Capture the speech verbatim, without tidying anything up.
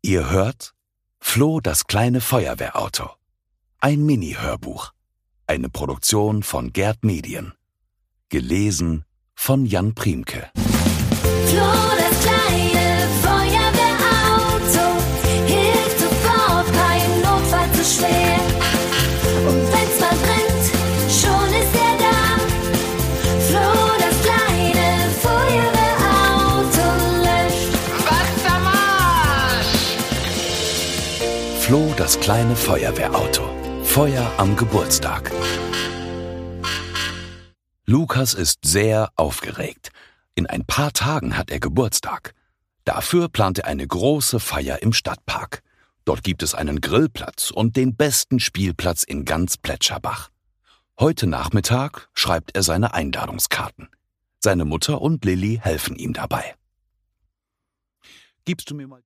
Ihr hört Flo, das kleine Feuerwehrauto. Ein Mini-Hörbuch. Eine Produktion von Gerd Medien. Gelesen von Jan Priemke. Flo, das kleine Feuerwehrauto, hilft sofort, kein Notfall zu schwer. Und wenn's mal brennt, schon ist er da. Flo, das kleine Feuerwehrauto löscht. Wassermarsch! Flo, das kleine Feuerwehrauto. Feuer am Geburtstag. Lukas ist sehr aufgeregt. In ein paar Tagen hat er Geburtstag. Dafür plant er eine große Feier im Stadtpark. Dort gibt es einen Grillplatz und den besten Spielplatz in ganz Plätscherbach. Heute Nachmittag schreibt er seine Einladungskarten. Seine Mutter und Lilli helfen ihm dabei. Gibst du mir mal